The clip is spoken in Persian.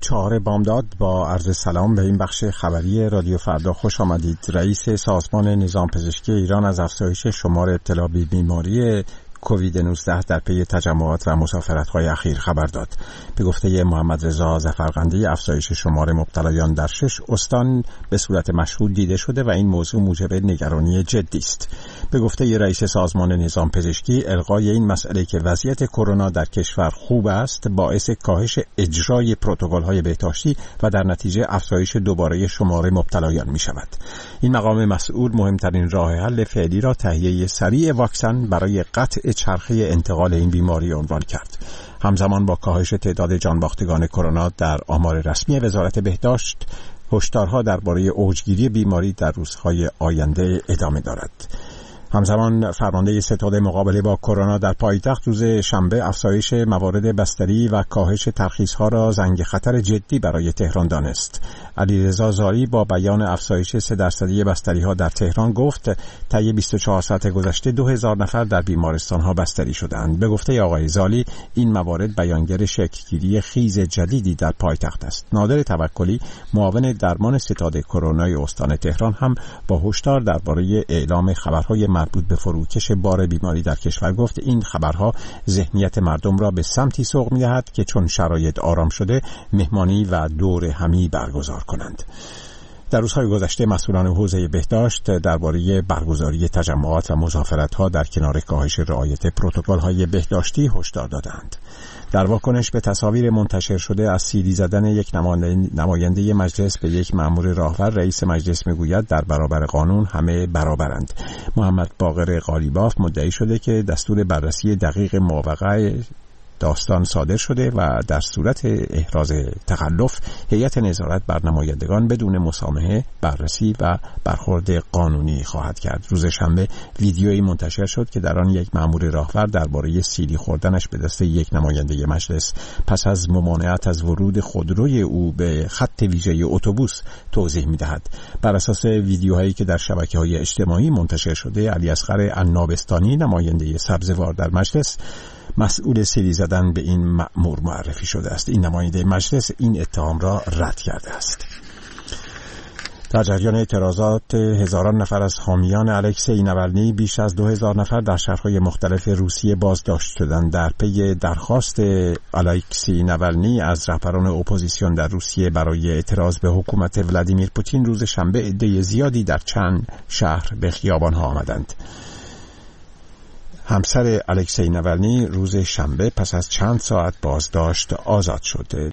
4 بامداد با عرض سلام به این بخش خبری رادیو فردا خوش آمدید. رئیس سازمان نظام پزشکی ایران از افزایش شمار ابتلا به بیماری کووید 19 در پی تجمعات و مسافرت‌های اخیر خبر داد. به گفته محمد رضا ظفرقندی، افزایش شمار مبتلایان در 6 استان به صورت مشهود دیده شده و این موضوع موجب نگرانی جدی است. به گفته رئیس سازمان نظام پزشکی، الغای این مسئله که وضعیت کرونا در کشور خوب است باعث کاهش اجرای پروتکل‌های بهداشتی و در نتیجه افزایش دوباره شمار مبتلایان می‌شود. این مقام مسئول مهمترین راه حل فعلی را تهیه سریع واکسن برای قطع چرخه انتقال این بیماری عنوان کرد. همزمان با کاهش تعداد جانباختگان کرونا در آمار رسمی وزارت بهداشت، هشدارها درباره اوجگیری بیماری در روزهای آینده ادامه دارد. همزمان فرمانده ستاد مقابله با کرونا در پایتخت روز شنبه افزایش موارد بستری و کاهش ترخیص‌ها را زنگ خطر جدی برای تهران دانست. علیرضا زاری با بیان افزایش 3% بستری‌ها در تهران گفت طی 24 ساعت گذشته 2000 نفر در بیمارستان‌ها بستری شدند. به گفته آقای زالی، این موارد بیانگر شکل‌گیری خیز جدیدی در پایتخت است. نادر توکلی، معاون درمان ستاد کرونای استان تهران، هم با هشدار درباره اعلام خبرهای مربوط به فروکش بار بیماری در کشور گفت این خبرها ذهنیت مردم را به سمتی سوق می‌دهد که چون شرایط آرام شده مهمانی و دور همی برگزار کنند. در روزهای گذشته مسئولان حوزه بهداشت درباره برگزاری تجمعات و مسافرت‌ها در کنار کاهش رعایت پروتکل‌های بهداشتی هشدار دادند. در واکنش به تصاویر منتشر شده از سیلی زدن یک نماینده مجلس به یک مأمور راهور، رئیس مجلس میگوید در برابر قانون همه برابرند. محمد باقر قالیباف مدعی شده که دستور بررسی دقیق ماوقع داستان صادر شده و در صورت احراز تخلف هیئت نظارت بر نمایندگان بدون مسامحه بررسی و برخورد قانونی خواهد کرد. روز شنبه ویدیویی منتشر شد که در آن یک مأمور راهور درباره سیلی خوردنش به دست یک نماینده مجلس پس از ممانعت از ورود خودروی او به خط ویژه اتوبوس توضیح می‌دهد. بر اساس ویدیوهایی که در شبکه‌های اجتماعی منتشر شده، علیاصغر عنابستانی، نماینده سبزوار در مجلس، مسئول سیلی زدن به این مأمور معرفی شده است. این نماینده مجلس این اتهام را رد کرده است. در جریان اعتراضات هزاران نفر از حامیان الکسی ناولنی، بیش از 2000 نفر در شهرهای مختلف روسیه بازداشت شدند. در پی درخواست الکسی ناولنی از رهبران اپوزیسیون در روسیه برای اعتراض به حکومت ولادیمیر پوتین، روز شنبه عده زیادی در چند شهر به خیابان‌ها آمدند. همسر الکسی ناولنی روز شنبه پس از چند ساعت بازداشت آزاد شد.